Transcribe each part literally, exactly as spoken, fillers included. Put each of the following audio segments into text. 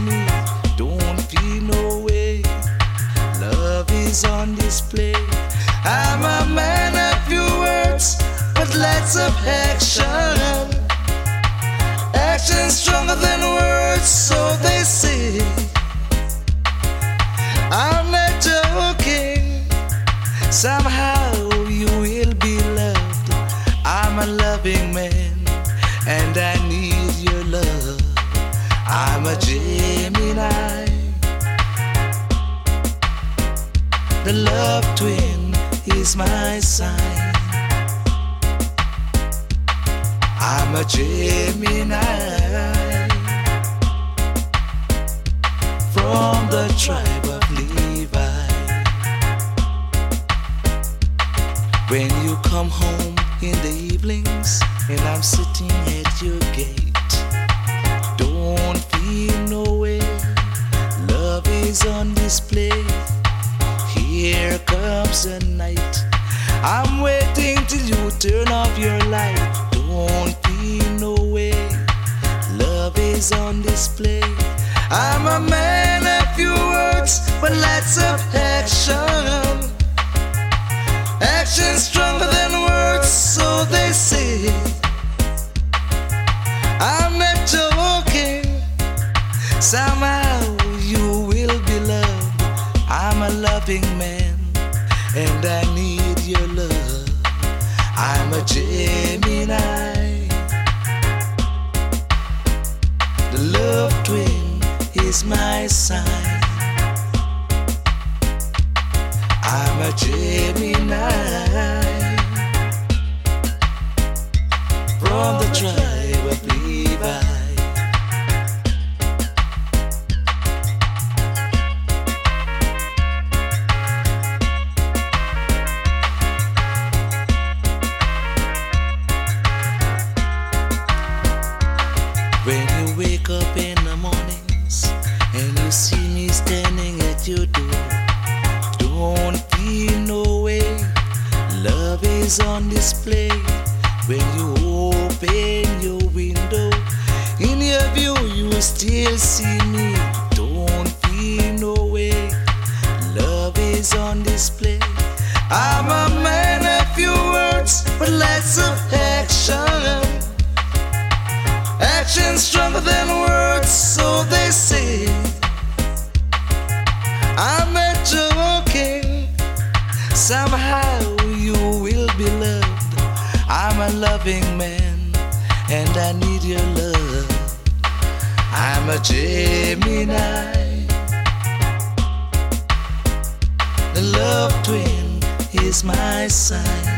me, don't feel no way. Love is on display. I'm a man of few words, but lots of action. Action stronger than words, so they say. I'm not joking. Somehow you will be loved. I'm a loving man, and I need your love. I'm a Gemini, the love twin is my sign. I'm a Gemini from the tribe of Levi. When you come home in the evenings and I'm sitting at your gate, don't feel no way. Love is on display. Here comes the night. I'm waiting till you turn off your light. Don't feel no way. Love is on display. I'm a man of few words, but lots of action. Action stronger than words, so they say. I'm not joking. Somehow you will be loved. I'm a loving man, and I need your love. I'm a Gemini, the love twin is my sign. I'm a Gemini from the tribe of Levi. When you wake up in the mornings and you see me standing at your door, don't feel no way. Love is on display. When you open your window, in your view you will still see me. Don't feel no way. Love is on display. I'm a man of few words, but lots of action. Action stronger than words, so they say. I'm not joking. Somehow you will be loved. I'm a loving man, and I need your love. I'm a Gemini, the love twin is my sign.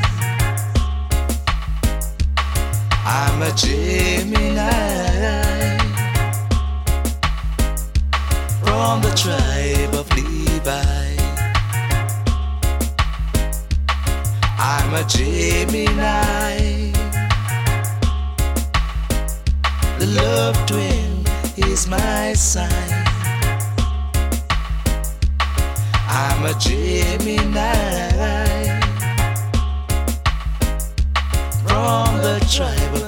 I'm a Gemini from the tribe of Levi. I'm a Gemini, the love twin is my sign. I'm a Gemini from the tribe of